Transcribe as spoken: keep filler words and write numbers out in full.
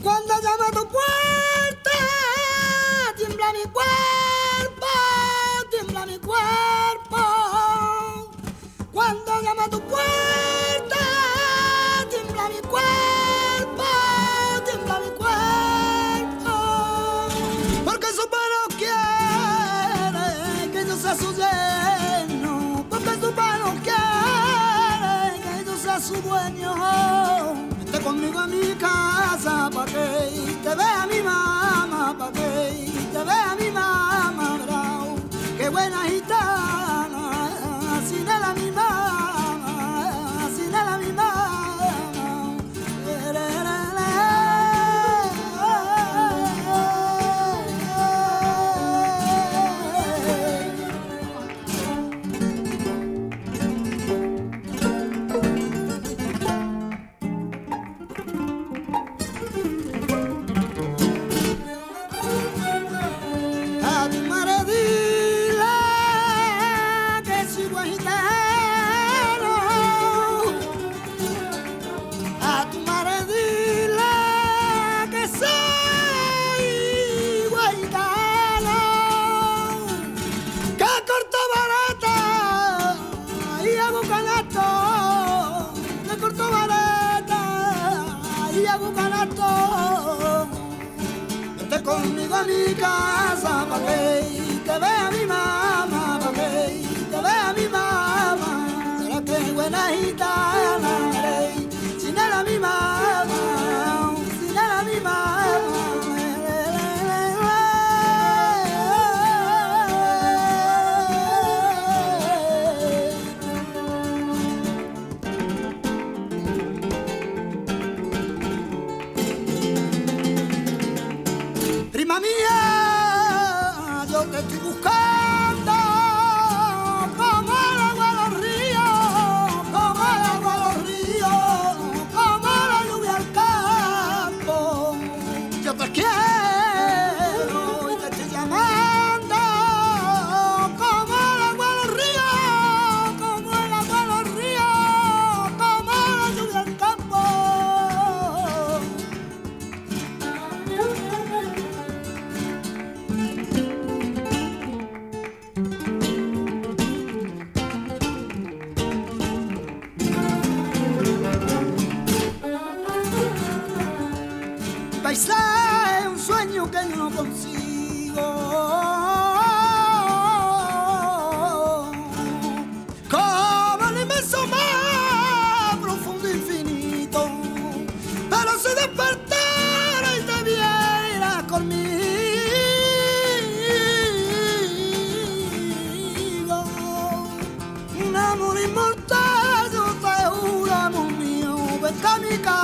Cuando llamo a tu puerta, tiembla mi cuerpo, tiembla mi cuerpo. Cuando llamo a tu puerta, tiembla mi cuerpo, tiembla mi cuerpo. Porque su pelo quiere que yo sea su lleno, porque su pelo quiere que yo sea su dueño. Vete conmigo a mi casa pa' que te vea mi mamá, pa' que te vea mi mamá, bravo. Qué buena gitana, sin ella mi mamá, sin ella mi mamá. Vete conmigo a mi casa pa' que te vea mi mamá, pa' que te vea mi mamá. Será que buena gitana eres, sin ella mi mamá, sin ella mi mamá. Prima mía, yo te estoy buscando como el agua a los ríos, como el agua a los ríos, como la lluvia al campo. Yo te quiero y te estoy llamando como el agua a los ríos, como el agua a los ríos, como la lluvia al campo. Paisaje es un sueño que yo no consigo, como el inmenso mar profundo e infinito. Pero si despertara y te vieras conmigo, un amor inmortal, yo te juro, amor mío, vete a mi casa.